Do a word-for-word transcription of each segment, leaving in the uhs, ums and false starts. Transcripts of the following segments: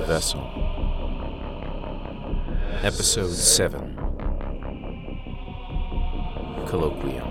Vessel. Episode seven. Colloquium.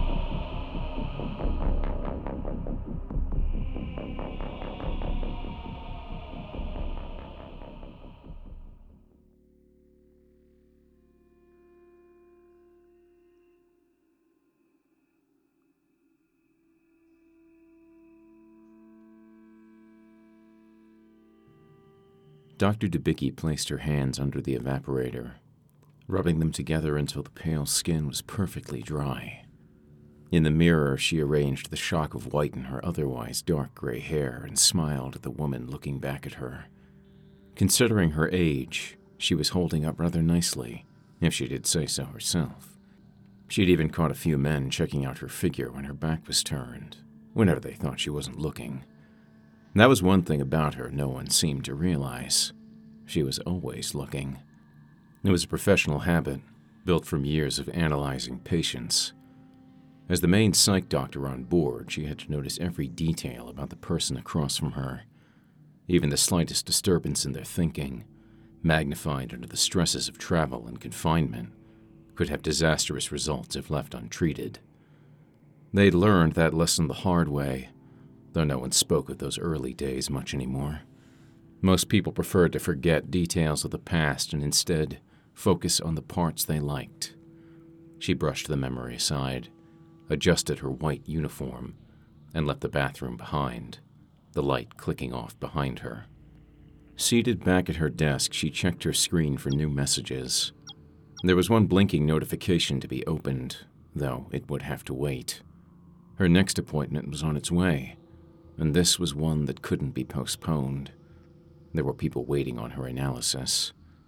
Doctor Debicki placed her hands under the evaporator, rubbing them together until the pale skin was perfectly dry. In the mirror, she arranged the shock of white in her otherwise dark gray hair and smiled at the woman looking back at her. Considering her age, she was holding up rather nicely, if she did say so herself. She'd even caught a few men checking out her figure when her back was turned, whenever they thought she wasn't looking. That was one thing about her no one seemed to realize. She was always looking. It was a professional habit, built from years of analyzing patients. As the main psych doctor on board, she had to notice every detail about the person across from her. Even the slightest disturbance in their thinking, magnified under the stresses of travel and confinement, could have disastrous results if left untreated. They'd learned that lesson the hard way, though no one spoke of those early days much anymore. Most people preferred to forget details of the past and instead focus on the parts they liked. She brushed the memory aside, adjusted her white uniform, and left the bathroom behind, the light clicking off behind her. Seated back at her desk, she checked her screen for new messages. There was one blinking notification to be opened, though it would have to wait. Her next appointment was on its way, and this was one that couldn't be postponed. There were people waiting on her analysis.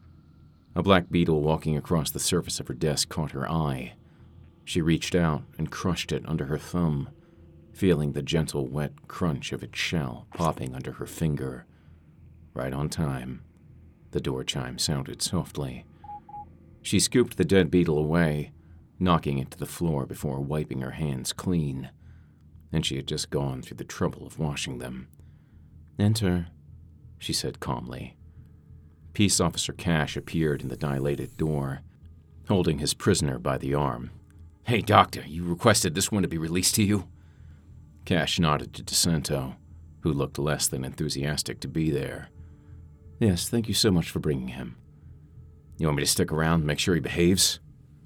A black beetle walking across the surface of her desk caught her eye. She reached out and crushed it under her thumb, feeling the gentle, wet crunch of its shell popping under her finger. Right on time, the door chime sounded softly. She scooped the dead beetle away, knocking it to the floor before wiping her hands clean. And she had just gone through the trouble of washing them. "Enter," she said calmly. Peace Officer Cash appeared in the dilated door, holding his prisoner by the arm. "Hey, Doctor, you requested this one to be released to you?" Cash nodded to DeSanto, who looked less than enthusiastic to be there. "Yes, thank you so much for bringing him." "You want me to stick around and make sure he behaves?"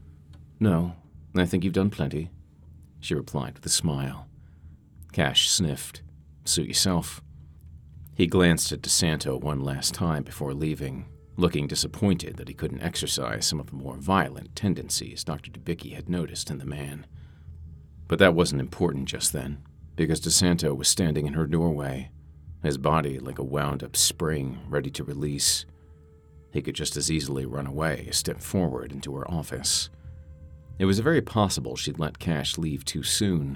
"No, I think you've done plenty," she replied with a smile. Cash sniffed. "Suit yourself." He glanced at DeSanto one last time before leaving, looking disappointed that he couldn't exercise some of the more violent tendencies Doctor Debicki had noticed in the man. But that wasn't important just then, because DeSanto was standing in her doorway, his body like a wound-up spring ready to release. He could just as easily run away as step forward into her office. It was very possible she'd let Cash leave too soon.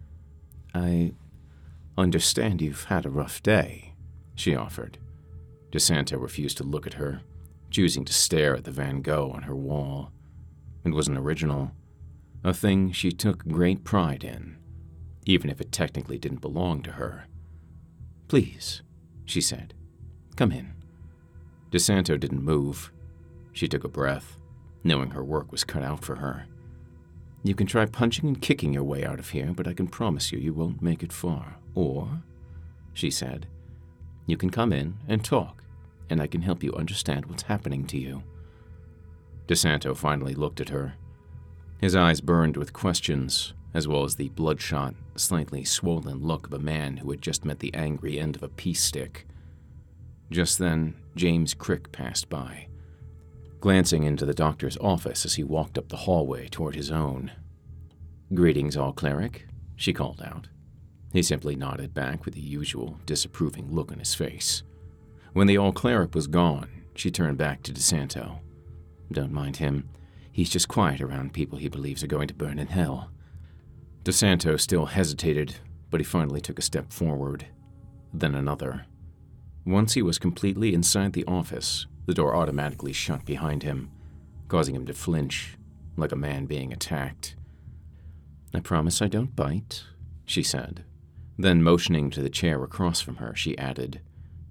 "I understand you've had a rough day," she offered. DeSanto refused to look at her, choosing to stare at the Van Gogh on her wall. It was an original, a thing she took great pride in, even if it technically didn't belong to her. "Please," she said. "Come in." DeSanto didn't move. She took a breath, knowing her work was cut out for her. "You can try punching and kicking your way out of here, but I can promise you you won't make it far. Or," she said, "you can come in and talk, and I can help you understand what's happening to you." DeSanto finally looked at her. His eyes burned with questions, as well as the bloodshot, slightly swollen look of a man who had just met the angry end of a peace stick. Just then, James Crick passed by, glancing into the doctor's office as he walked up the hallway toward his own. "Greetings, all cleric," she called out. He simply nodded back with the usual disapproving look on his face. When the all cleric was gone, she turned back to DeSanto. "Don't mind him. He's just quiet around people he believes are going to burn in hell." DeSanto still hesitated, but he finally took a step forward, then another. Once he was completely inside the office, the door automatically shut behind him, causing him to flinch, like a man being attacked. "I promise I don't bite," she said. Then, motioning to the chair across from her, she added,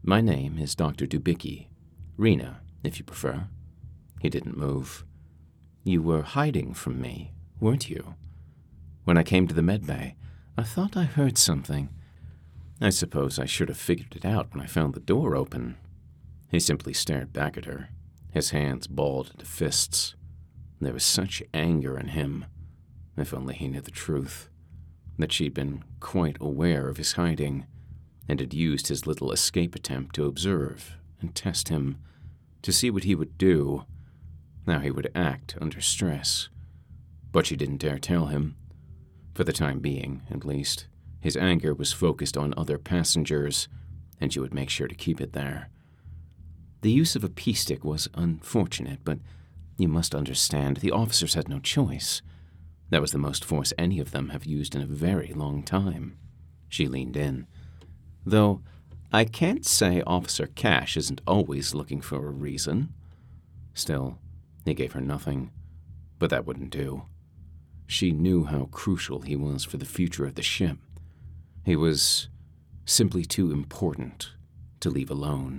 My name is Doctor Dubicki. Rena, if you prefer. He didn't move. You were hiding from me, weren't you? When I came to the medbay, I thought I heard something. I suppose I should have figured it out when I found the door open. He simply stared back at her, his hands balled into fists. There was such anger in him. If only he knew the truth, that she'd been quite aware of his hiding, and had used his little escape attempt to observe and test him, to see what he would do, how he would act under stress. But she didn't dare tell him. For the time being, at least, his anger was focused on other passengers, and she would make sure to keep it there. The use of a pea stick was unfortunate, but you must understand the officers had no choice. That was the most force any of them have used in a very long time. She leaned in. Though I can't say Officer Cash isn't always looking for a reason. Still, he gave her nothing, but that wouldn't do. She knew how crucial he was for the future of the ship. He was simply too important to leave alone.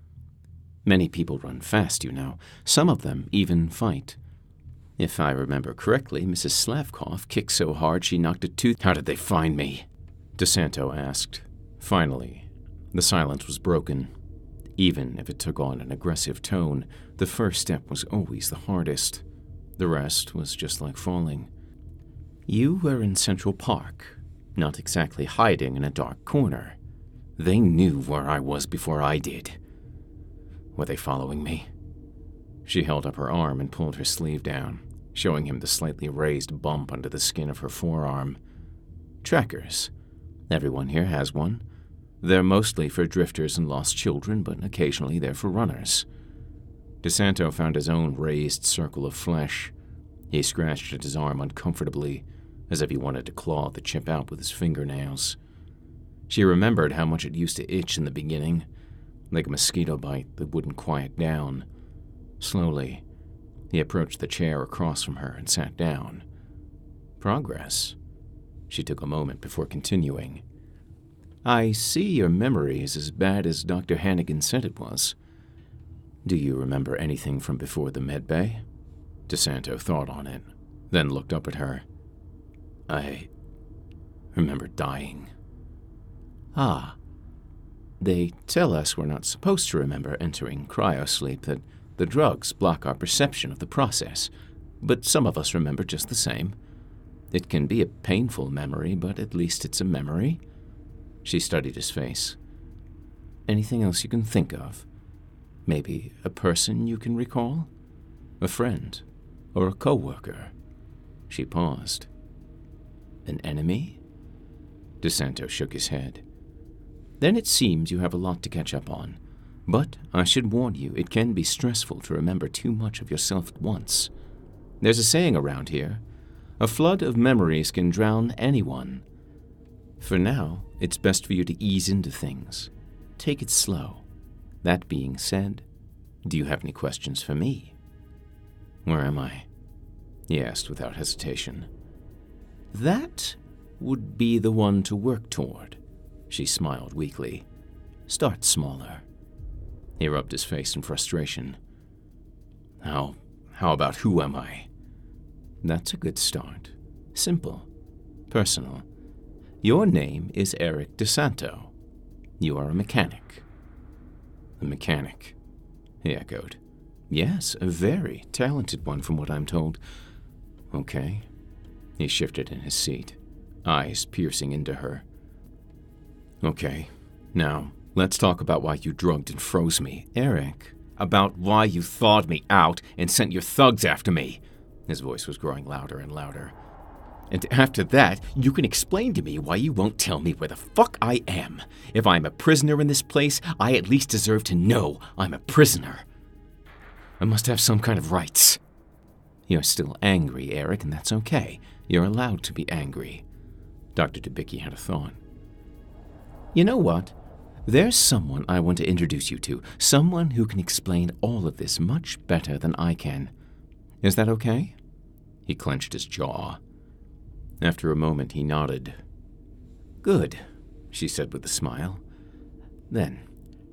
Many people run fast, you know. Some of them even fight. If I remember correctly, Missus Slavkov kicked so hard she knocked a tooth. How did they find me? DeSanto asked. Finally, the silence was broken. Even if it took on an aggressive tone, the first step was always the hardest. The rest was just like falling. You were in Central Park, not exactly hiding in a dark corner. They knew where I was before I did. Were they following me? She held up her arm and pulled her sleeve down, showing him the slightly raised bump under the skin of her forearm. Trackers. Everyone here has one. They're mostly for drifters and lost children, but occasionally they're for runners. DeSanto found his own raised circle of flesh. He scratched at his arm uncomfortably, as if he wanted to claw the chip out with his fingernails. She remembered how much it used to itch in the beginning, like a mosquito bite that wouldn't quiet down. Slowly, he approached the chair across from her and sat down. Progress. She took a moment before continuing. I see your memory is as bad as Doctor Hannigan said it was. Do you remember anything from before the medbay? DeSanto thought on it, then looked up at her. I remember dying. Ah. They tell us we're not supposed to remember entering cryosleep, that the drugs block our perception of the process, but some of us remember just the same. It can be a painful memory, but at least it's a memory. She studied his face. Anything else you can think of? Maybe a person you can recall? A friend? Or a co-worker? She paused. An enemy? DeSanto shook his head. Then it seems you have a lot to catch up on. But I should warn you, it can be stressful to remember too much of yourself at once. There's a saying around here, a flood of memories can drown anyone. For now, it's best for you to ease into things. Take it slow. That being said, do you have any questions for me? Where am I? He asked without hesitation. That would be the one to work toward. She smiled weakly. Start smaller. He rubbed his face in frustration. How, how about who am I? That's a good start. Simple. Personal. Your name is Eric DeSanto. You are a mechanic. A mechanic, he echoed. Yes, a very talented one from what I'm told. Okay. He shifted in his seat, eyes piercing into her. Okay, now, let's talk about why you drugged and froze me. Eric, about why you thawed me out and sent your thugs after me. His voice was growing louder and louder. And after that, you can explain to me why you won't tell me where the fuck I am. If I'm a prisoner in this place, I at least deserve to know I'm a prisoner. I must have some kind of rights. You're still angry, Eric, and that's okay. You're allowed to be angry. Doctor Dubicki had a thought. You know what? There's someone I want to introduce you to, someone who can explain all of this much better than I can. Is that okay? He clenched his jaw. After a moment, he nodded. Good, she said with a smile. Then,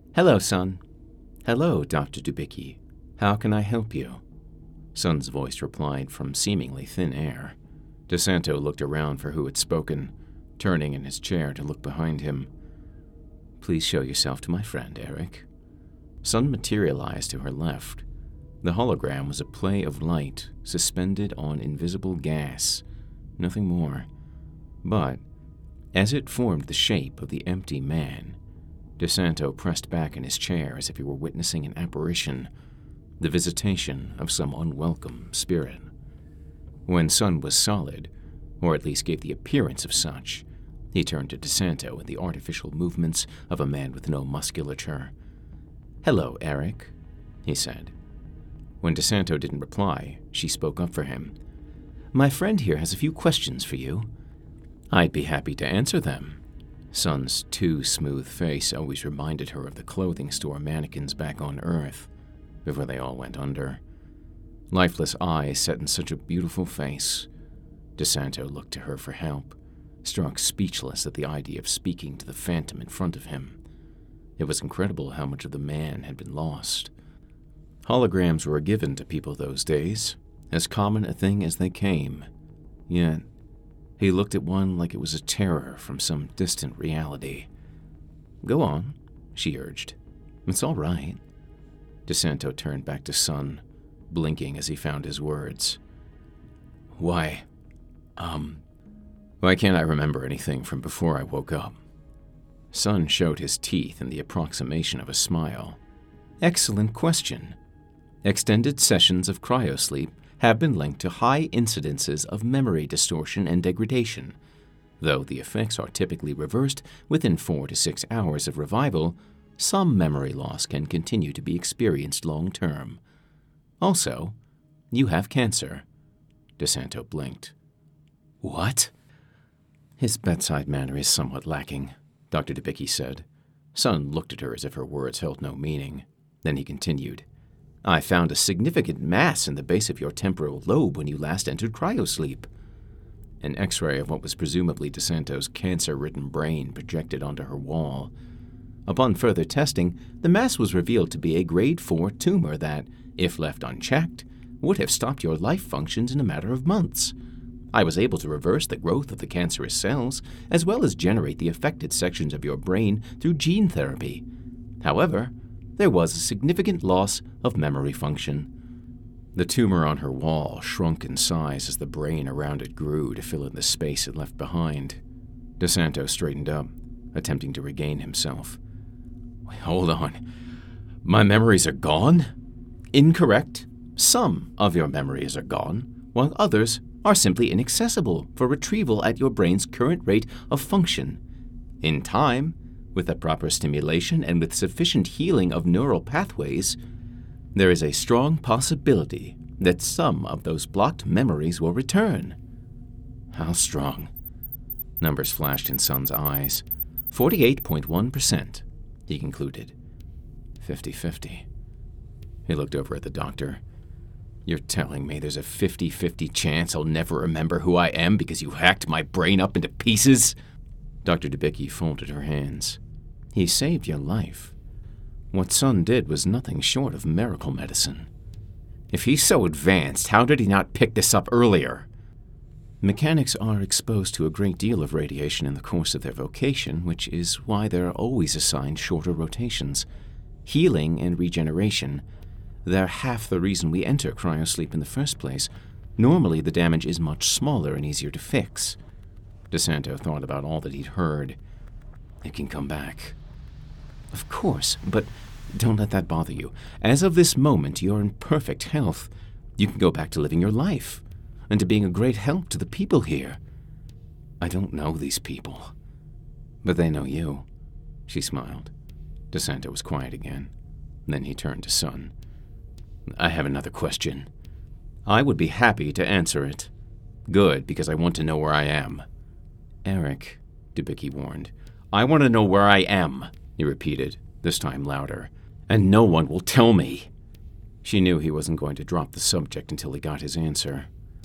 Hello, son. Hello, Doctor Dubicki. How can I help you? Son's voice replied from seemingly thin air. DeSanto looked around for who had spoken, turning in his chair to look behind him. Please show yourself to my friend, Eric. Son materialized to her left. The hologram was a play of light suspended on invisible gas, nothing more. But, as it formed the shape of the empty man, DeSanto pressed back in his chair as if he were witnessing an apparition, the visitation of some unwelcome spirit. When Son was solid, or at least gave the appearance of such, he turned to DeSanto with the artificial movements of a man with no musculature. Hello, Eric, he said. When DeSanto didn't reply, she spoke up for him. My friend here has a few questions for you. I'd be happy to answer them. Son's too smooth face always reminded her of the clothing store mannequins back on Earth, before they all went under. Lifeless eyes set in such a beautiful face. DeSanto looked to her for help, struck speechless at the idea of speaking to the phantom in front of him. It was incredible how much of the man had been lost. Holograms were given to people those days, as common a thing as they came. Yet, he looked at one like it was a terror from some distant reality. Go on, she urged. It's all right. DeSanto turned back to Son, blinking as he found his words. Why, um, why can't I remember anything from before I woke up? Son showed his teeth in the approximation of a smile. Excellent question. Extended sessions of cryosleep have been linked to high incidences of memory distortion and degradation. Though the effects are typically reversed within four to six hours of revival, some memory loss can continue to be experienced long-term. Also, you have cancer. DeSanto blinked. What? His bedside manner is somewhat lacking, Doctor Dubicki said. Son looked at her as if her words held no meaning. Then he continued. I found a significant mass in the base of your temporal lobe when you last entered cryosleep. An X-ray of what was presumably DeSanto's cancer-ridden brain projected onto her wall. Upon further testing, the mass was revealed to be a grade four tumor that, if left unchecked, would have stopped your life functions in a matter of months. I was able to reverse the growth of the cancerous cells, as well as generate the affected sections of your brain through gene therapy. However, there was a significant loss of memory function. The tumor on her wall shrunk in size as the brain around it grew to fill in the space it left behind. DeSanto straightened up, attempting to regain himself. Wait, hold on. My memories are gone? Incorrect. Some of your memories are gone, while others are simply inaccessible for retrieval at your brain's current rate of function. In time, with the proper stimulation and with sufficient healing of neural pathways, there is a strong possibility that some of those blocked memories will return. How strong? Numbers flashed in Son's eyes. forty-eight point one percent, he concluded. fifty-fifty. He looked over at the doctor. You're telling me there's a fifty-fifty chance I'll never remember who I am because you hacked my brain up into pieces? Doctor Dubicki folded her hands. He saved your life. What Son did was nothing short of miracle medicine. If he's so advanced, how did he not pick this up earlier? Mechanics are exposed to a great deal of radiation in the course of their vocation, which is why they're always assigned shorter rotations. Healing and regeneration, they're half the reason we enter cryosleep in the first place. Normally, the damage is much smaller and easier to fix. DeSanto thought about all that he'd heard. It can come back. Of course, but don't let that bother you. As of this moment, you're in perfect health. You can go back to living your life, and to being a great help to the people here. I don't know these people, but they know you. She smiled. DeSanto was quiet again. Then he turned to Son. I have another question. I would be happy to answer it. Good, because I want to know where I am. Eric, Dubicki warned. I want to know where I am, he repeated, this time louder. And no one will tell me. She knew he wasn't going to drop the subject until he got his answer.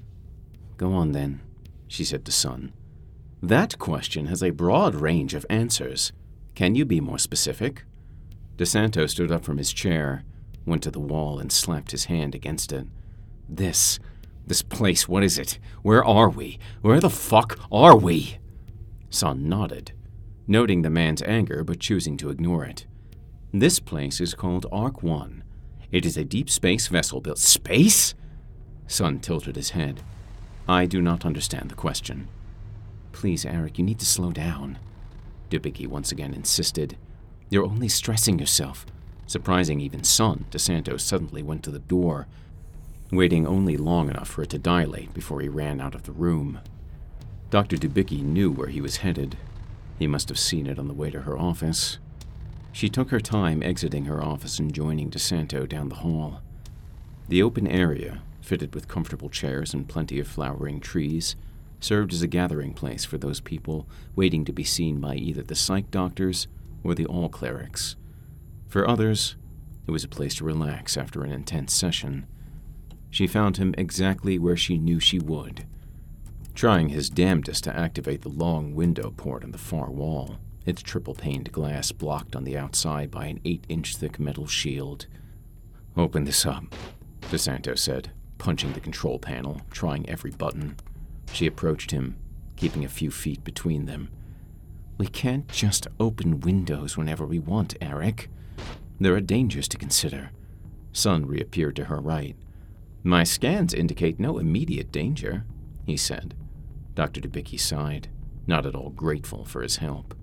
Go on, then, she said to Son. That question has a broad range of answers. Can you be more specific? DeSanto stood up from his chair, went to the wall, and slapped his hand against it. This, this place, what is it? Where are we? Where the fuck are we? Sun nodded, noting the man's anger but choosing to ignore it. This place is called Ark One. It is a deep space vessel built... Space? Sun tilted his head. I do not understand the question. Please, Eric, you need to slow down. Dubicki once again insisted. You're only stressing yourself. Surprising even Sun, DeSanto suddenly went to the door, waiting only long enough for it to dilate before he ran out of the room. Doctor Dubicki knew where he was headed. He must have seen it on the way to her office. She took her time exiting her office and joining DeSanto down the hall. The open area, fitted with comfortable chairs and plenty of flowering trees, served as a gathering place for those people waiting to be seen by either the psych doctors or the all clerics. For others, it was a place to relax after an intense session. She found him exactly where she knew she would, trying his damnedest to activate the long window port on the far wall, its triple-paned glass blocked on the outside by an eight-inch thick metal shield. Open this up, DeSanto said, punching the control panel, trying every button. She approached him, keeping a few feet between them. We can't just open windows whenever we want, Eric. There are dangers to consider. Sun reappeared to her right. My scans indicate no immediate danger, he said. Doctor Dubicki sighed, not at all grateful for his help.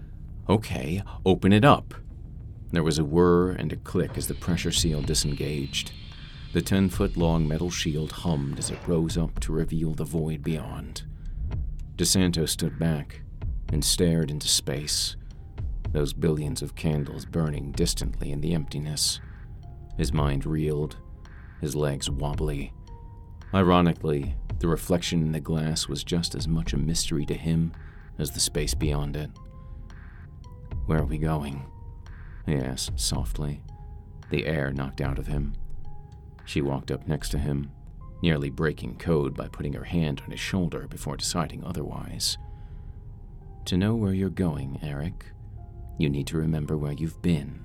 Okay, open it up. There was a whir and a click as the pressure seal disengaged. The ten-foot-long metal shield hummed as it rose up to reveal the void beyond. DeSanto stood back and stared into space, those billions of candles burning distantly in the emptiness. His mind reeled, his legs wobbly. Ironically, the reflection in the glass was just as much a mystery to him as the space beyond it. Where are we going? He asked softly, the air knocked out of him. She walked up next to him, nearly breaking code by putting her hand on his shoulder before deciding otherwise. To know where you're going, Eric, you need to remember where you've been.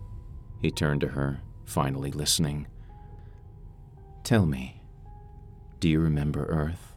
He turned to her, finally listening. Tell me, do you remember Earth?